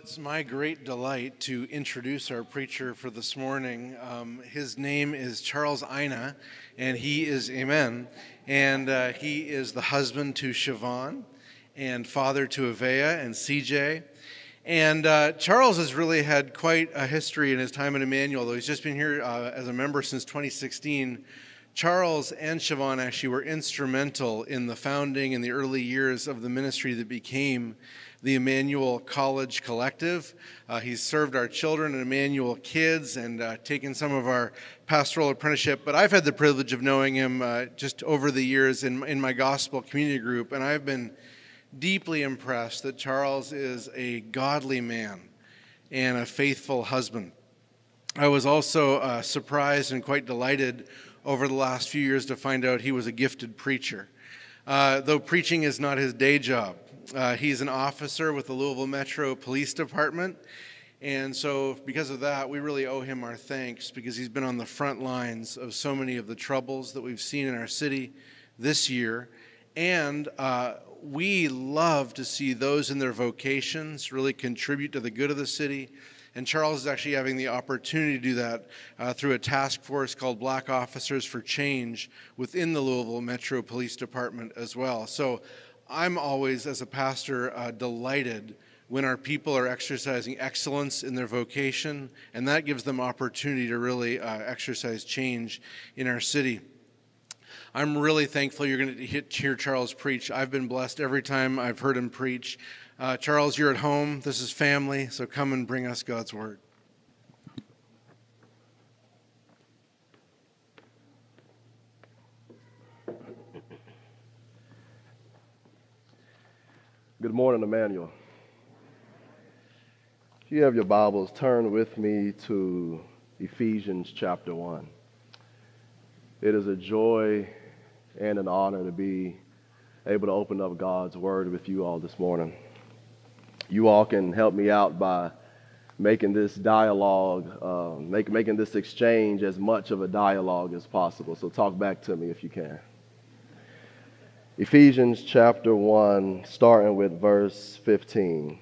It's my great delight to introduce our preacher for this morning. His name is Charles Ina, and he is Amen. And he is the husband to Siobhan and father to Avea and CJ. And Charles has really had quite a history in his time in Emmanuel, though he's just been here as a member since 2016. Charles and Siobhan actually were instrumental in the founding in the early years of the ministry that became the Emmanuel College Collective. He's served our children and Emmanuel kids and taken some of our pastoral apprenticeship. But I've had the privilege of knowing him just over the years in my gospel community group, and I've been deeply impressed that Charles is a godly man and a faithful husband. I was also surprised and quite delighted over the last few years to find out he was a gifted preacher. Though preaching is not his day job. He's an officer with the Louisville Metro Police Department, and so because of that, we really owe him our thanks because he's been on the front lines of so many of the troubles that we've seen in our city this year, and we love to see those in their vocations really contribute to the good of the city. And Charles is actually having the opportunity to do that through a task force called Black Officers for Change within the Louisville Metro Police Department as well. So I'm always, as a pastor, delighted when our people are exercising excellence in their vocation, and that gives them opportunity to really exercise change in our city. I'm really thankful you're going to hear Charles preach. I've been blessed every time I've heard him preach. Charles, you're at home. This is family, so come and bring us God's word. Good morning, Emmanuel. If you have your Bibles, turn with me to Ephesians chapter 1. It is a joy and an honor to be able to open up God's word with you all this morning. You all can help me out by making this dialogue, making this exchange as much of a dialogue as possible. So talk back to me if you can. Ephesians chapter 1, starting with verse 15.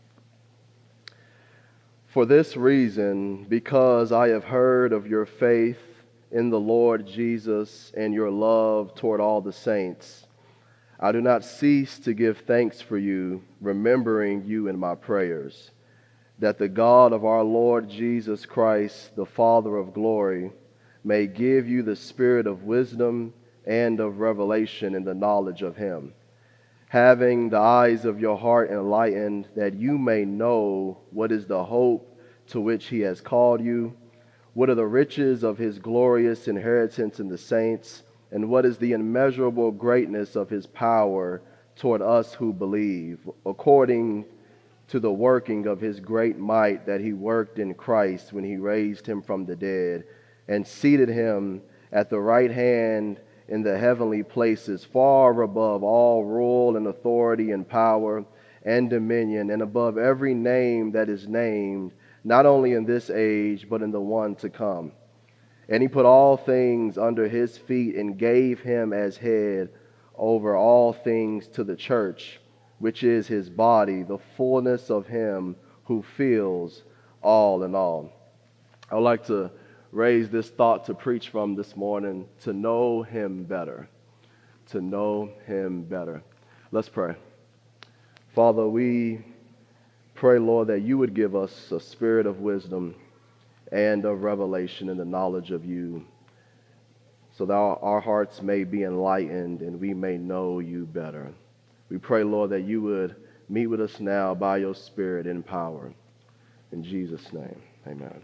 For this reason, because I have heard of your faith in the Lord Jesus and your love toward all the saints, I do not cease to give thanks for you, remembering you in my prayers, that the God of our Lord Jesus Christ, the Father of glory, may give you the spirit of wisdom and of revelation in the knowledge of him, having the eyes of your heart enlightened, that you may know what is the hope to which he has called you, what are the riches of his glorious inheritance in the saints, and what is the immeasurable greatness of his power toward us who believe, according to the working of his great might that he worked in Christ when he raised him from the dead and seated him at the right hand in the heavenly places, far above all rule and authority and power and dominion, and above every name that is named, not only in this age, but in the one to come. And he put all things under his feet and gave him as head over all things to the church, which is his body, the fullness of him who fills all in all. I would like to raise this thought to preach from this morning: to know him better. To know him better. Let's pray. Father, we pray, Lord, that you would give us a spirit of wisdom and of revelation in the knowledge of you, so that our hearts may be enlightened and we may know you better. We pray, Lord, that you would meet with us now by your Spirit in power. In Jesus' name, amen.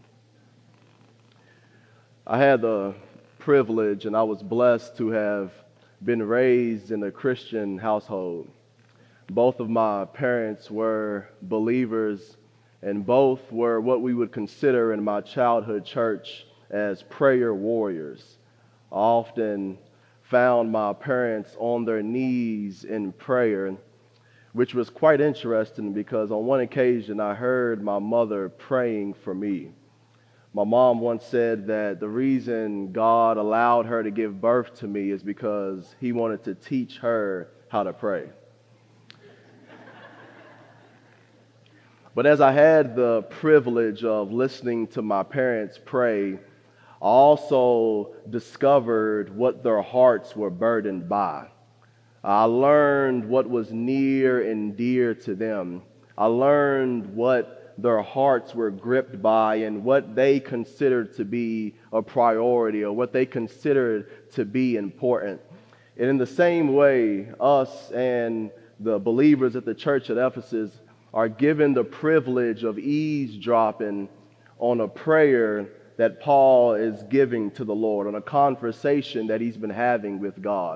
I had the privilege and I was blessed to have been raised in a Christian household. Both of my parents were believers, and both were what we would consider in my childhood church as prayer warriors. I often found my parents on their knees in prayer, which was quite interesting because on one occasion I heard my mother praying for me. My mom once said that the reason God allowed her to give birth to me is because he wanted to teach her how to pray. But as I had the privilege of listening to my parents pray, I also discovered what their hearts were burdened by. I learned what was near and dear to them. I learned what their hearts were gripped by and what they considered to be a priority or what they considered to be important. And in the same way, us and the believers at the church at Ephesus are given the privilege of eavesdropping on a prayer that Paul is giving to the Lord, on a conversation that he's been having with God.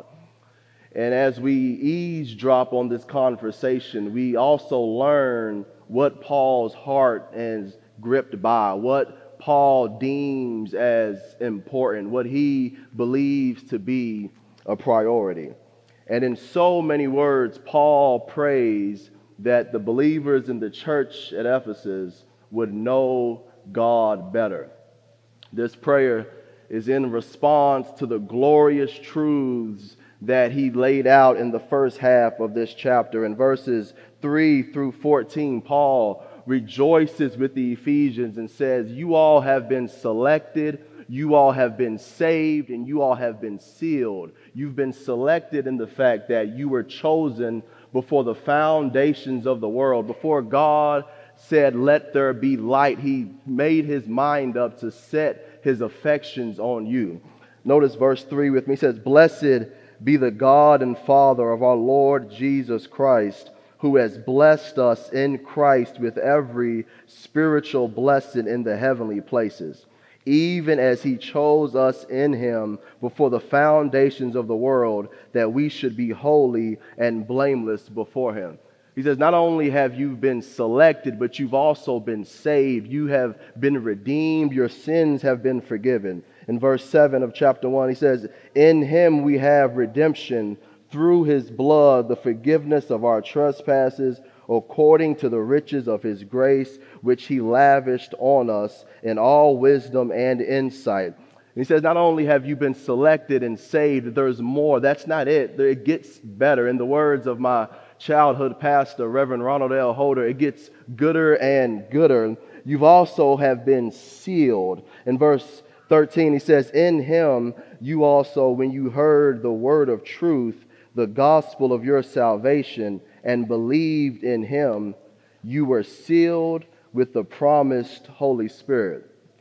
And as we eavesdrop on this conversation, we also learn what Paul's heart is gripped by, what Paul deems as important, what he believes to be a priority. And in so many words, Paul prays that the believers in the church at Ephesus would know God better. This prayer is in response to the glorious truths that he laid out in the first half of this chapter. In verses 3 through 14, Paul rejoices with the Ephesians and says, "You all have been selected, you all have been saved, and you all have been sealed. You've been selected in the fact that you were chosen before the foundations of the world. Before God said, 'Let there be light,' he made his mind up to set his affections on you." Notice verse 3 with me. It says, "Blessed be the God and Father of our Lord Jesus Christ, who has blessed us in Christ with every spiritual blessing in the heavenly places, even as he chose us in him before the foundations of the world, that we should be holy and blameless before him." He says, not only have you been selected, but you've also been saved. You have been redeemed. Your sins have been forgiven. In verse 7 of chapter 1, he says, "In him we have redemption through his blood, the forgiveness of our trespasses, according to the riches of his grace, which he lavished on us in all wisdom and insight." And he says, not only have you been selected and saved, there's more. That's not it. It gets better. In the words of my childhood pastor, Reverend Ronald L. Holder, it gets gooder and gooder. You've also have been sealed. In verse 13, he says, "In him you also, when you heard the word of truth, the gospel of your salvation, and believed in him, you were sealed with the promised Holy Spirit."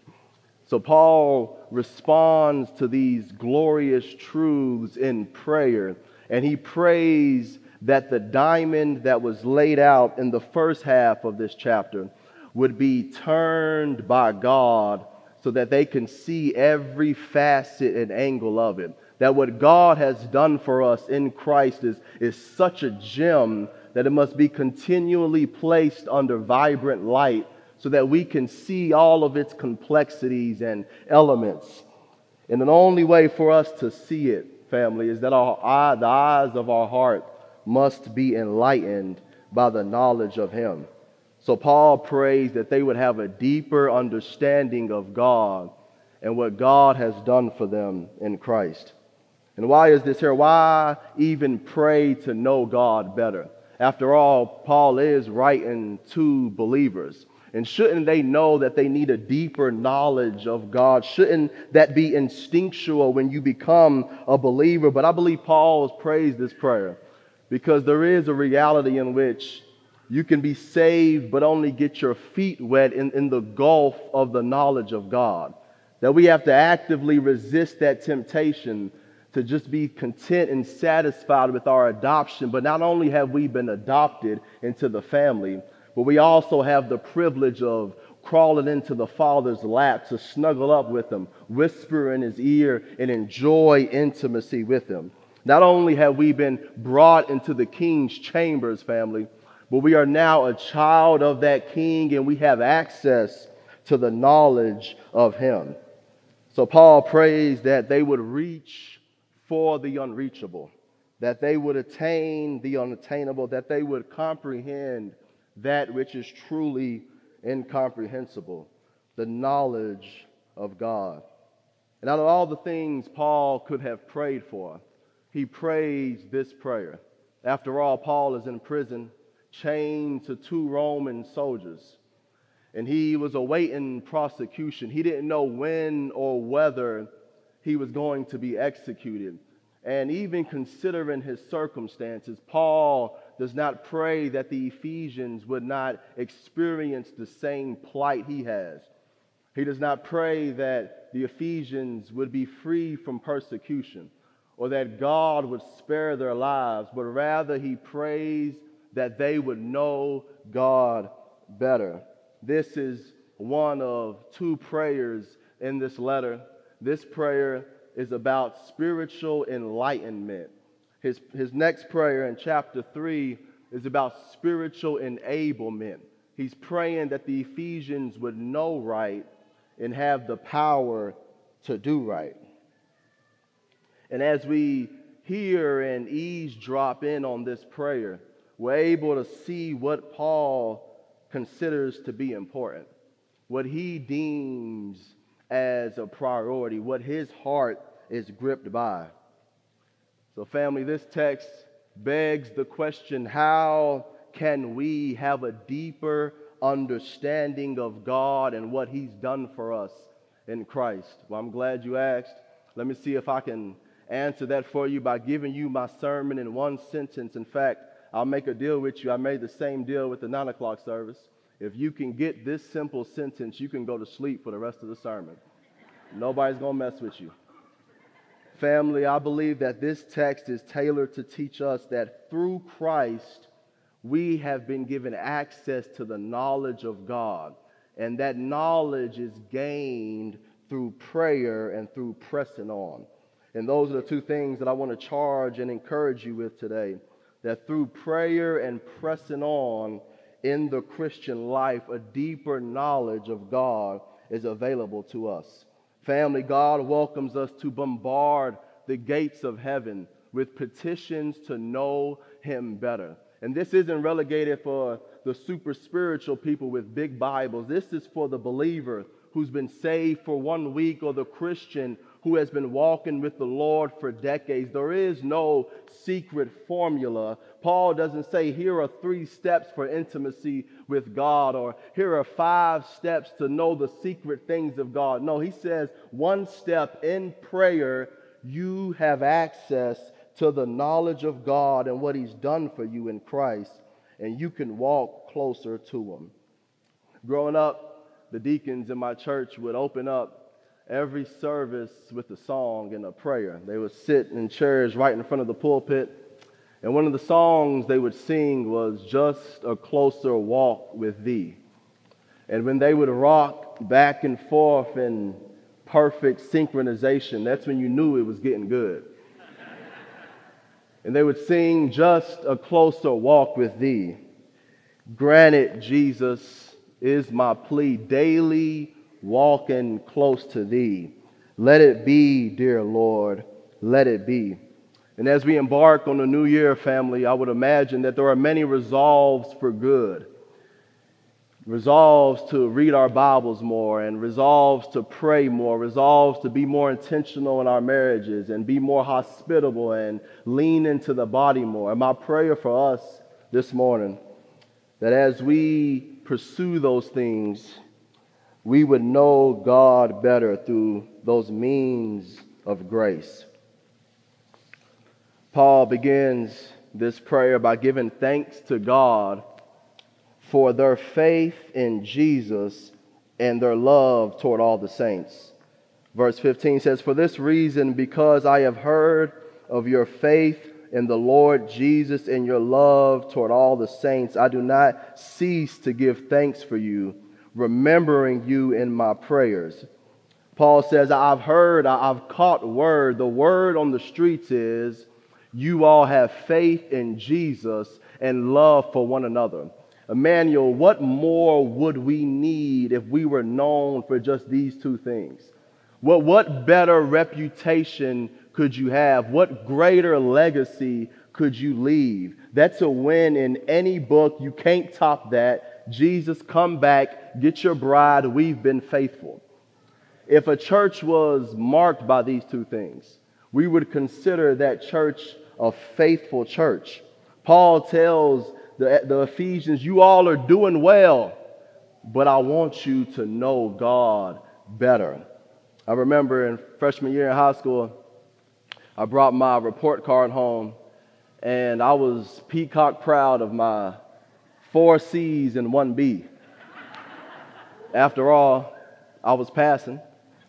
So Paul responds to these glorious truths in prayer, and he prays that the diamond that was laid out in the first half of this chapter would be turned by God so that they can see every facet and angle of it. That what God has done for us in Christ is such a gem that it must be continually placed under vibrant light so that we can see all of its complexities and elements. And the only way for us to see it, family, is that the eyes of our heart must be enlightened by the knowledge of him. So Paul prays that they would have a deeper understanding of God and what God has done for them in Christ. And why is this here? Why even pray to know God better? After all, Paul is writing to believers. And shouldn't they know that they need a deeper knowledge of God? Shouldn't that be instinctual when you become a believer? But I believe Paul prays this prayer because there is a reality in which you can be saved but only get your feet wet in the gulf of the knowledge of God. That we have to actively resist that temptation to just be content and satisfied with our adoption. But not only have we been adopted into the family, but we also have the privilege of crawling into the Father's lap to snuggle up with him, whisper in his ear, and enjoy intimacy with him. Not only have we been brought into the King's chambers, family, but we are now a child of that King, and we have access to the knowledge of him. So Paul prays that they would reach for the unreachable, that they would attain the unattainable, that they would comprehend that which is truly incomprehensible, the knowledge of God. And out of all the things Paul could have prayed for, he prays this prayer. After all, Paul is in prison, chained to two Roman soldiers, and he was awaiting prosecution. He didn't know when or whether he was going to be executed. And even considering his circumstances, Paul does not pray that the Ephesians would not experience the same plight he has. He does not pray that the Ephesians would be free from persecution or that God would spare their lives, but rather he prays that they would know God better. This is one of two prayers in this letter. This prayer is about spiritual enlightenment. His next prayer in chapter 3 is about spiritual enablement. He's praying that the Ephesians would know right and have the power to do right. And as we hear and eavesdrop in on this prayer, we're able to see what Paul considers to be important, what he deems as a priority, what his heart is gripped by. So family, this text begs the question, how can we have a deeper understanding of God and what he's done for us in Christ? Well, I'm glad you asked. Let me see if I can answer that for you by giving you my sermon in one sentence. In fact, I'll make a deal with you. I made the same deal with the 9 o'clock service. If you can get this simple sentence, you can go to sleep for the rest of the sermon. Nobody's going to mess with you. Family, I believe that this text is tailored to teach us that through Christ, we have been given access to the knowledge of God. And that knowledge is gained through prayer and through pressing on. And those are the two things that I want to charge and encourage you with today. That through prayer and pressing on in the Christian life, a deeper knowledge of God is available to us. Family, God welcomes us to bombard the gates of heaven with petitions to know him better. And this isn't relegated for the super spiritual people with big Bibles. This is for the believer who's been saved for 1 week, or the Christian who has been walking with the Lord for decades. There is no secret formula. Paul doesn't say, here are 3 steps for intimacy with God, or here are 5 steps to know the secret things of God. No, he says 1 step in prayer, you have access to the knowledge of God and what he's done for you in Christ, and you can walk closer to him. Growing up, the deacons in my church would open up every service with a song and a prayer. They would sit in chairs right in front of the pulpit, and one of the songs they would sing was Just a Closer Walk with Thee. And when they would rock back and forth in perfect synchronization, that's when you knew it was getting good. And they would sing Just a Closer Walk with Thee. Granted, Jesus is my plea, daily walking close to thee. Let it be, dear Lord, let it be. And as we embark on the new year, family, I would imagine that there are many resolves for good. Resolves to read our Bibles more, and resolves to pray more, resolves to be more intentional in our marriages and be more hospitable and lean into the body more. And my prayer for us this morning, that as we pursue those things, we would know God better through those means of grace. Paul begins this prayer by giving thanks to God for their faith in Jesus and their love toward all the saints. Verse 15 says, "For this reason, because I have heard of your faith in the Lord Jesus and your love toward all the saints, I do not cease to give thanks for you, remembering you in my prayers." Paul says, I've caught word. The word on the streets is you all have faith in Jesus and love for one another. Emmanuel, what more would we need if we were known for just these two things? What better reputation could you have? What greater legacy could you leave? That's a win in any book. You can't top that. Jesus, come back, get your bride, we've been faithful. If a church was marked by these two things, we would consider that church a faithful church. Paul tells the Ephesians, you all are doing well, but I want you to know God better. I remember in freshman year in high school, I brought my report card home, and I was peacock proud of my 4 C's and 1 B. After all, I was passing.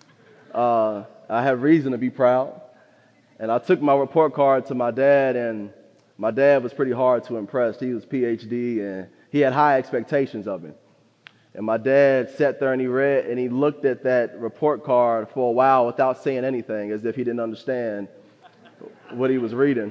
I had reason to be proud. And I took my report card to my dad, and my dad was pretty hard to impress. He was PhD, and he had high expectations of me. And my dad sat there and he looked at that report card for a while without saying anything, as if he didn't understand what he was reading.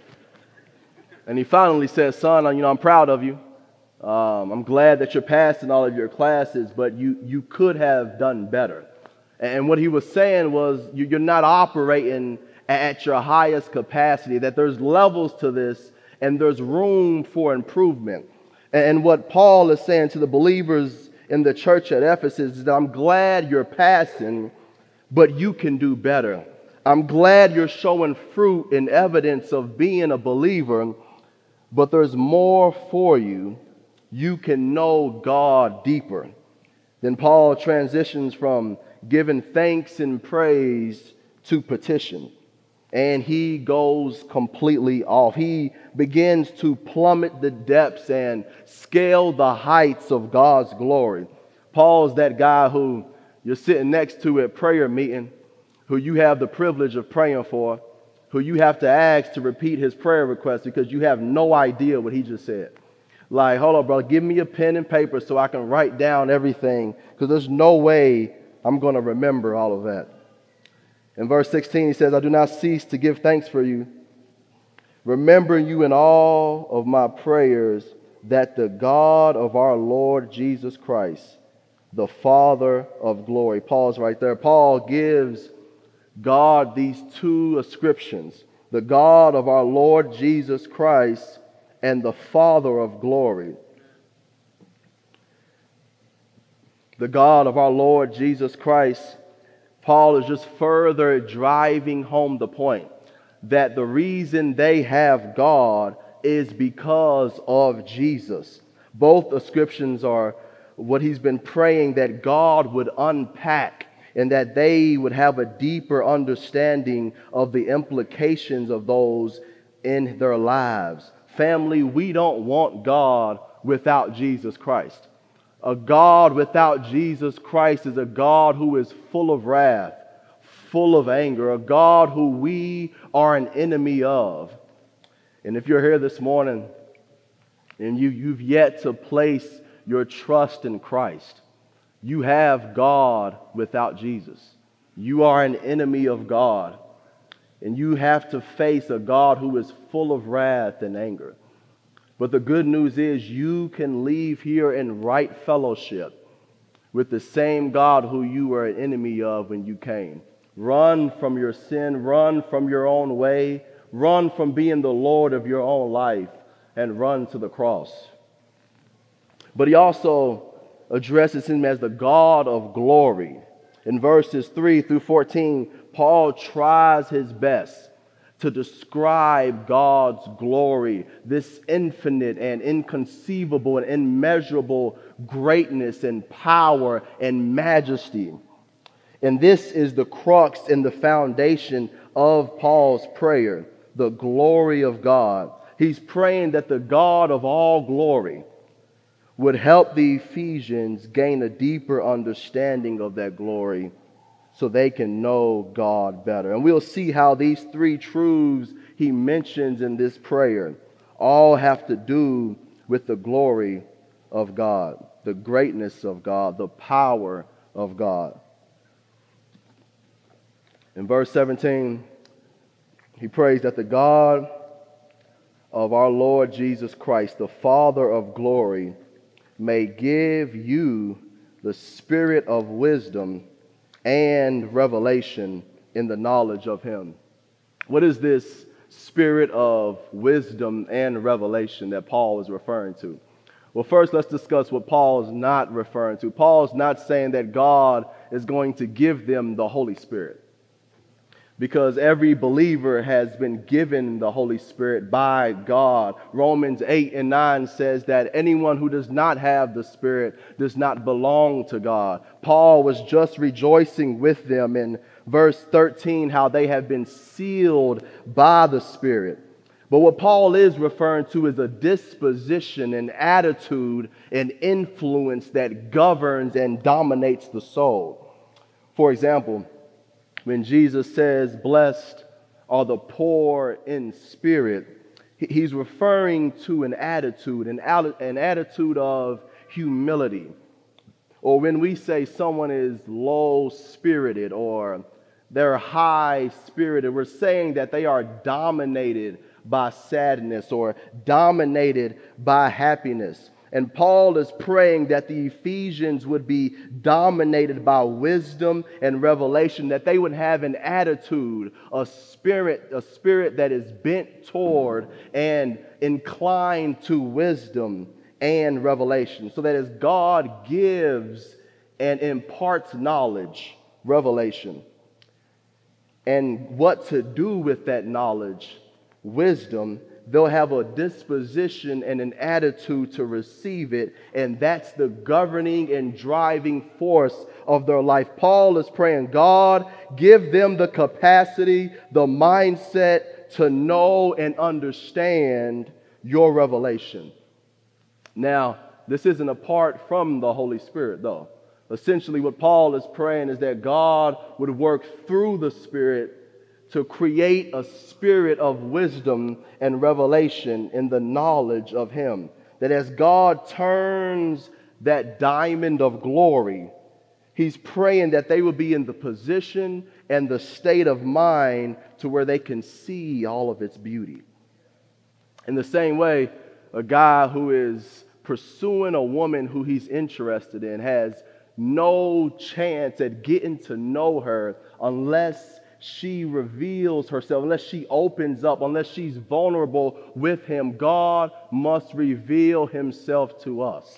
And he finally said, "Son, I'm proud of you. I'm glad that you're passing all of your classes, but you could have done better." And what he was saying was, you're not operating at your highest capacity, that there's levels to this and there's room for improvement. And what Paul is saying to the believers in the church at Ephesus is that I'm glad you're passing, but you can do better. I'm glad you're showing fruit and evidence of being a believer, but there's more for you. You can know God deeper. Then Paul transitions from giving thanks and praise to petition. And he goes completely off. He begins to plummet the depths and scale the heights of God's glory. Paul's that guy who you're sitting next to at prayer meeting, who you have the privilege of praying for, who you have to ask to repeat his prayer request because you have no idea what he just said. Like, hold on, brother, give me a pen and paper so I can write down everything, because there's no way I'm going to remember all of that. In verse 16, he says, "I do not cease to give thanks for you, remembering you in all of my prayers, that the God of our Lord Jesus Christ, the Father of glory." Paul's right there. Paul gives God these 2 ascriptions: the God of our Lord Jesus Christ and the Father of glory. The God of our Lord Jesus Christ. Paul is just further driving home the point that the reason they have God is because of Jesus. Both ascriptions are what he's been praying, that God would unpack and that they would have a deeper understanding of the implications of those in their lives. Family, we don't want God without Jesus Christ. A God without Jesus Christ is a God who is full of wrath, full of anger, a God who we are an enemy of. And if you're here this morning and you've yet to place your trust in Christ, you have God without Jesus. You are an enemy of God, and you have to face a God who is full of wrath and anger. But the good news is you can leave here in right fellowship with the same God who you were an enemy of when you came. Run from your sin, run from your own way, run from being the Lord of your own life, and run to the cross. But he also addresses him as the God of glory. In verses 3 through 14, Paul tries his best to describe God's glory, this infinite and inconceivable and immeasurable greatness and power and majesty. And this is the crux and the foundation of Paul's prayer, the glory of God. He's praying that the God of all glory would help the Ephesians gain a deeper understanding of that glory so they can know God better. And we'll see how these 3 truths he mentions in this prayer all have to do with the glory of God, the greatness of God, the power of God. In verse 17, he prays that the God of our Lord Jesus Christ, the Father of glory, may give you the spirit of wisdom and revelation in the knowledge of him. What is this spirit of wisdom and revelation that Paul is referring to? Well, first, let's discuss what Paul is not referring to. Paul is not saying that God is going to give them the Holy Spirit. because every believer has been given the Holy Spirit by God. Romans 8 and 9 says that anyone who does not have the Spirit does not belong to God. Paul was just rejoicing with them in verse 13 how they have been sealed by the Spirit. But what Paul is referring to is a disposition, an attitude, an influence that governs and dominates the soul. For example, when Jesus says, "Blessed are the poor in spirit," he's referring to an attitude, an attitude of humility. Or when we say someone is low-spirited or they're high-spirited, we're saying that they are dominated by sadness or dominated by happiness. And Paul is praying that the Ephesians would be dominated by wisdom and revelation, that they would have an attitude, a spirit that is bent toward and inclined to wisdom and revelation, so that as God gives and imparts knowledge, revelation, and what to do with that knowledge, wisdom, they'll have a disposition and an attitude to receive it, and that's the governing and driving force of their life. Paul is praying, God, give them the capacity, the mindset to know and understand your revelation. Now, this isn't apart from the Holy Spirit, though. Essentially, what Paul is praying is that God would work through the Spirit to create a spirit of wisdom and revelation in the knowledge of Him. That as God turns that diamond of glory, He's praying that they will be in the position and the state of mind to where they can see all of its beauty. In the same way, a guy who is pursuing a woman who he's interested in has no chance at getting to know her unless she reveals herself, unless she opens up, unless she's vulnerable with him. God must reveal Himself to us.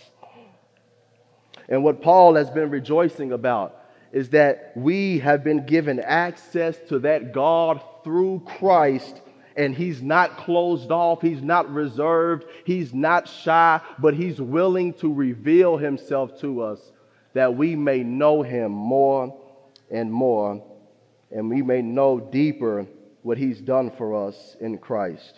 And what Paul has been rejoicing about is that we have been given access to that God through Christ, and He's not closed off, He's not reserved, He's not shy, but He's willing to reveal Himself to us that we may know Him more and more, and we may know deeper what He's done for us in Christ.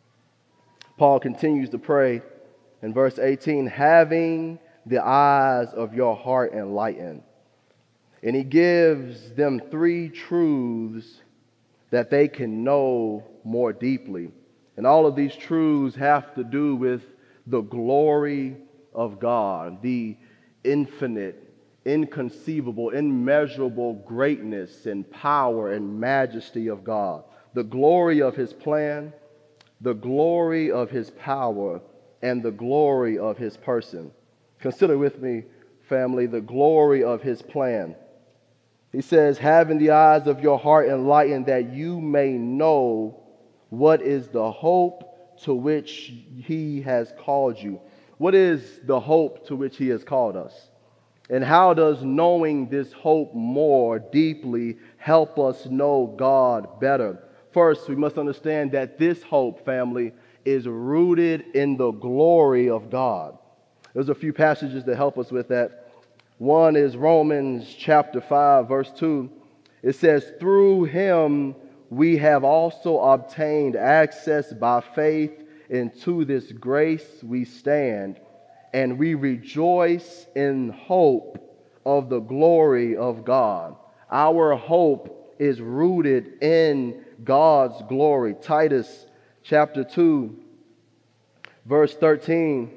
Paul continues to pray in verse 18, having the eyes of your heart enlightened. And he gives them three truths that they can know more deeply. And all of these truths have to do with the glory of God, the infinite, inconceivable, immeasurable greatness and power and majesty of God, the glory of His plan, the glory of His power, and the glory of His person. Consider with me, family, the glory of His plan. He says, having the eyes of your heart enlightened, that you may know what is the hope to which He has called you. What is the hope to which He has called us? And how does knowing this hope more deeply help us know God better? First, we must understand that this hope, family, is rooted in the glory of God. There's a few passages that help us with that. One is Romans chapter 5, verse 2. It says, through Him we have also obtained access by faith into this grace we stand, and we rejoice in hope of the glory of God. Our hope is rooted in God's glory. Titus chapter 2, verse 13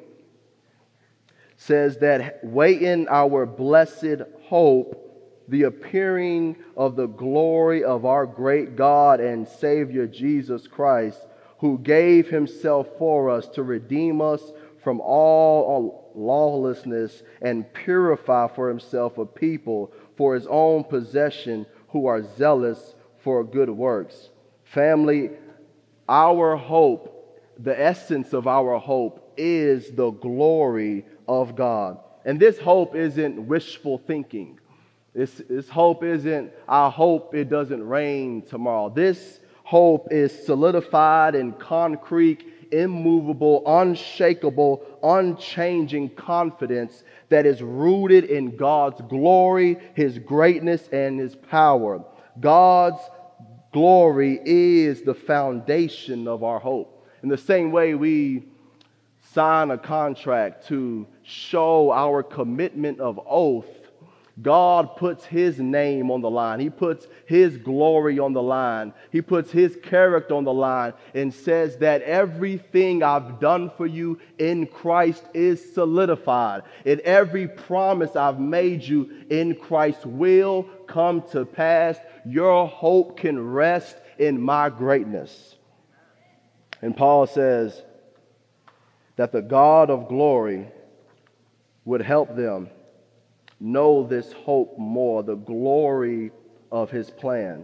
says that waiting our blessed hope, the appearing of the glory of our great God and Savior Jesus Christ, who gave Himself for us to redeem us from all lawlessness and purify for Himself a people for His own possession who are zealous for good works. Family, our hope, the essence of our hope, is the glory of God. And this hope isn't wishful thinking. This hope isn't, I hope it doesn't rain tomorrow. This hope is solidified in concrete, immovable, unshakable, unchanging confidence that is rooted in God's glory, His greatness, and His power. God's glory is the foundation of our hope. In the same way we sign a contract to show our commitment of oath, God puts His name on the line. He puts His glory on the line. He puts His character on the line and says that everything I've done for you in Christ is solidified. And every promise I've made you in Christ will come to pass. Your hope can rest in my greatness. And Paul says that the God of glory would help them know this hope more, the glory of His plan.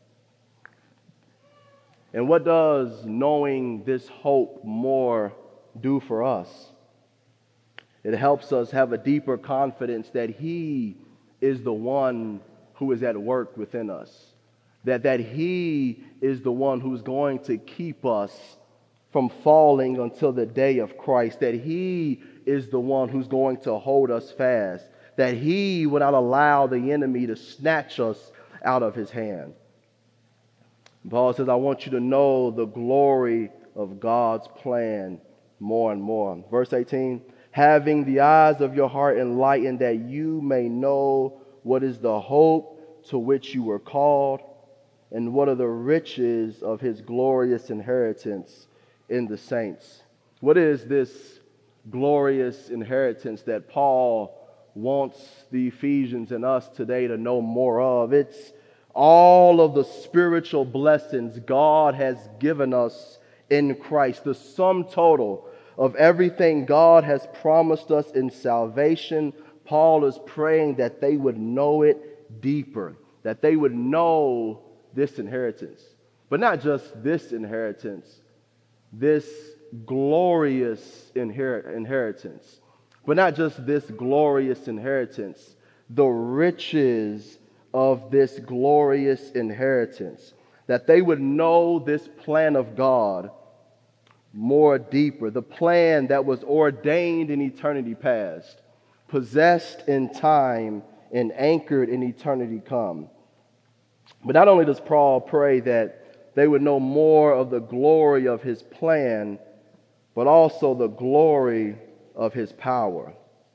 And what does knowing this hope more do for us? It helps us have a deeper confidence that He is the one who is at work within us, that He is the one who's going to keep us from falling until the day of Christ, that He is the one who's going to hold us fast, that He would not allow the enemy to snatch us out of His hand. Paul says, I want you to know the glory of God's plan more and more. Verse 18, having the eyes of your heart enlightened, that you may know what is the hope to which you were called, and what are the riches of His glorious inheritance in the saints. What is this glorious inheritance that Paul wants the Ephesians and us today to know more of? It's all of the spiritual blessings God has given us in Christ, the sum total of everything God has promised us in salvation. Paul is praying that they would know it deeper, that they would know this inheritance. But not just this inheritance, this glorious inheritance. But not just this glorious inheritance, the riches of this glorious inheritance. That they would know this plan of God more deeper. The plan that was ordained in eternity past, possessed in time, and anchored in eternity come. But not only does Paul pray that they would know more of the glory of His plan, but also the glory of His power.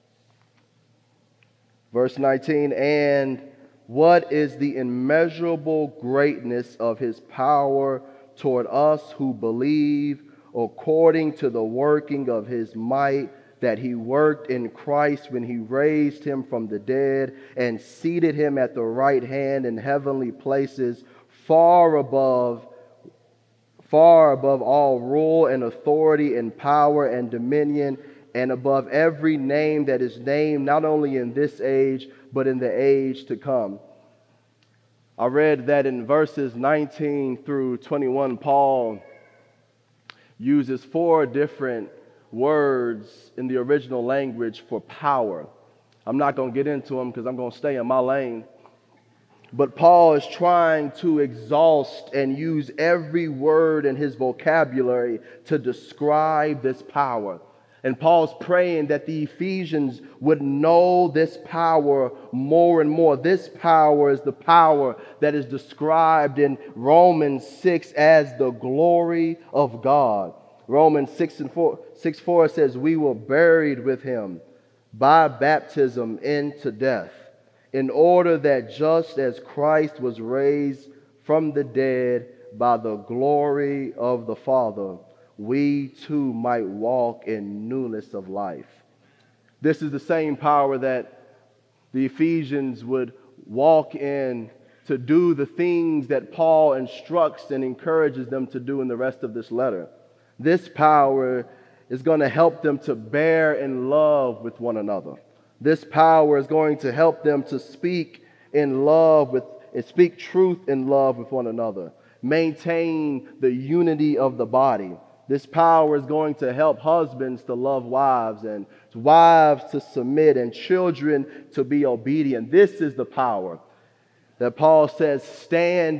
Verse 19, and what is the immeasurable greatness of His power toward us who believe, according to the working of His might that He worked in Christ when He raised Him from the dead and seated Him at the right hand in heavenly places, far above all rule and authority and power and dominion, and above every name that is named, not only in this age, but in the age to come. I read that in verses 19 through 21, Paul uses 4 different words in the original language for power. I'm not going to get into them because I'm going to stay in my lane. But Paul is trying to exhaust and use every word in his vocabulary to describe this power. And Paul's praying that the Ephesians would know this power more and more. This power is the power that is described in Romans 6 as the glory of God. Romans 6:4 says, we were buried with Him by baptism into death, in order that just as Christ was raised from the dead by the glory of the Father, we too might walk in newness of life. This is the same power that the Ephesians would walk in to do the things that Paul instructs and encourages them to do in the rest of this letter. This power is going to help them to bear in love with one another. This power is going to help them to speak in love and speak truth in love with one another. Maintain the unity of the body. This power is going to help husbands to love wives and wives to submit, and children to be obedient. This is the power that Paul says stand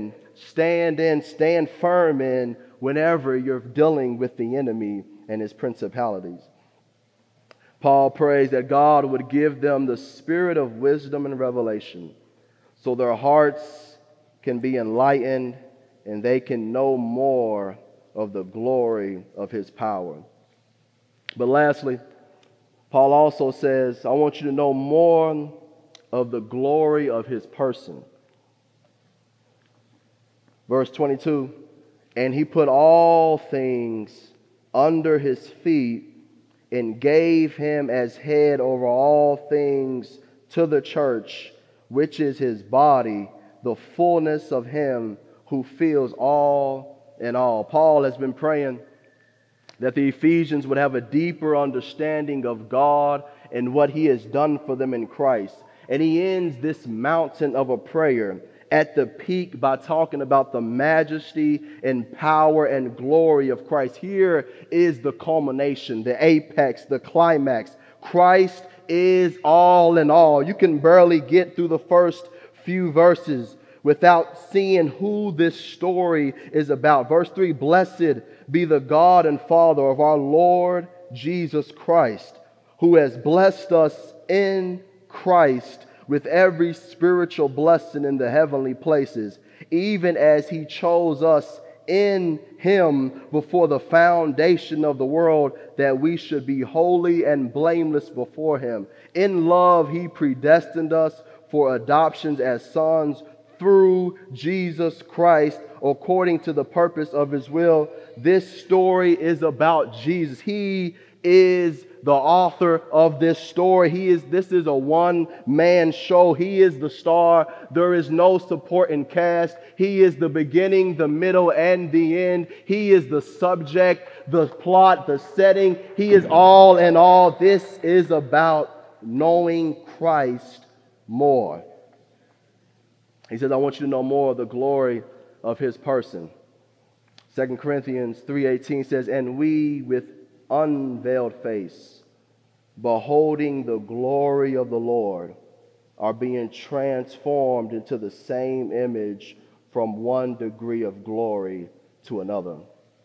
firm in whenever you're dealing with the enemy and his principalities. Paul prays that God would give them the spirit of wisdom and revelation so their hearts can be enlightened and they can know more of the glory of his power. But lastly, Paul also says, I want you to know more of the glory of his person. Verse 22, and he put all things under his feet and gave him as head over all things to the church, which is his body, the fullness of him who fills all in all. Paul has been praying that the Ephesians would have a deeper understanding of God and what he has done for them in Christ. And he ends this mountain of a prayer at the peak by talking about the majesty and power and glory of Christ. Here is the culmination, the apex, the climax. Christ is all in all. You can barely get through the first few verses without seeing who this story is about. Verse 3, blessed be the God and Father of our Lord Jesus Christ, who has blessed us in Christ with every spiritual blessing in the heavenly places, even as he chose us in him before the foundation of the world, that we should be holy and blameless before him. In love, he predestined us for adoptions as sons through Jesus Christ, according to the purpose of his will. This story is about Jesus. He is the author of this story. This is a one-man show. He is the star. There is no supporting cast. He is the beginning, the middle, and the end. He is the subject, the plot, the setting. He is all in all. This is about knowing Christ more. He says, I want you to know more of the glory of his person. 2 Corinthians 3:18 says, and we with unveiled face, beholding the glory of the Lord, are being transformed into the same image from one degree of glory to another.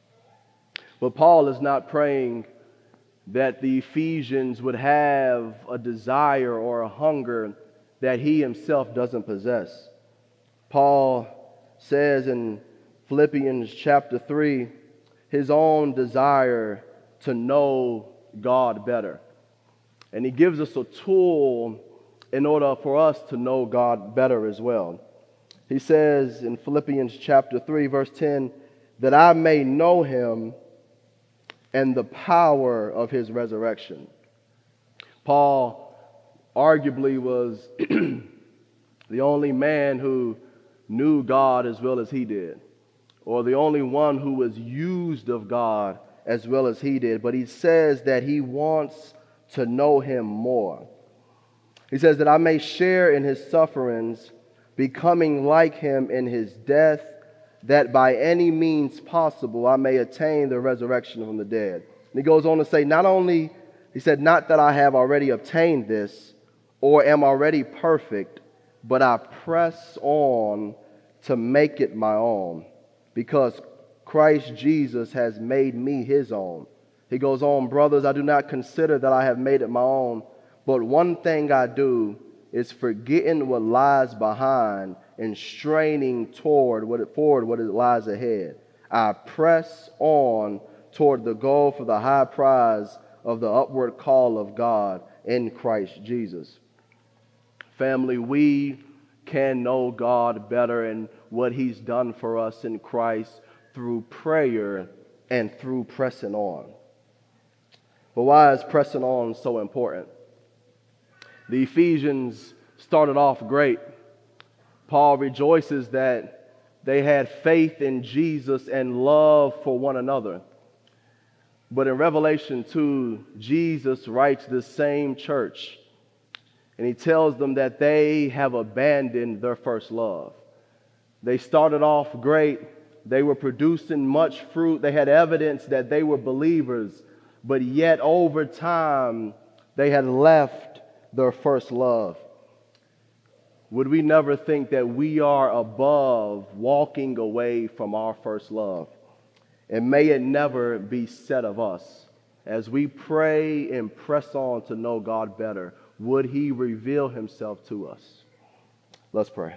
But Paul is not praying that the Ephesians would have a desire or a hunger that he himself doesn't possess. Paul says in Philippians chapter 3, his own desire to know God better. And he gives us a tool in order for us to know God better as well. He says in Philippians chapter 3, verse 10, that I may know him and the power of his resurrection. Paul arguably was the only man who knew God as well as he did, or the only one who was used of God as well as he did. But he says that he wants to know him more. He says that I may share in his sufferings, becoming like him in his death, that by any means possible I may attain the resurrection from the dead. And he goes on to say, not that I have already obtained this or am already perfect, but I press on to make it my own, because Christ Jesus has made me his own. He goes on, brothers, I do not consider that I have made it my own, but one thing I do is forgetting what lies behind and straining forward what lies ahead. I press on toward the goal for the high prize of the upward call of God in Christ Jesus. Family, we can know God better and what he's done for us in Christ through prayer and through pressing on. But why is pressing on so important? The Ephesians started off great. Paul rejoices that they had faith in Jesus and love for one another. But in Revelation 2, Jesus writes the same church, and he tells them that they have abandoned their first love. They started off great. They were producing much fruit. They had evidence that they were believers. but yet over time they had left their first love. Would we never think that we are above walking away from our first love? And may it never be said of us. As we pray and press on to know God better, would He reveal Himself to us? Let's pray.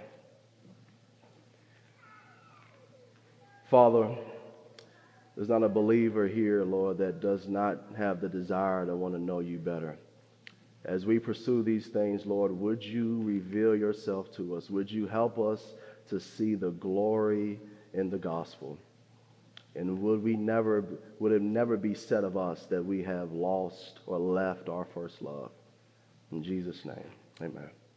Father, there's not a believer here, Lord, that does not have the desire to want to know You better. As we pursue these things, Lord, would You reveal Yourself to us? Would You help us to see the glory in the gospel? And would it never be said of us that we have lost or left our first love? In Jesus' name, amen.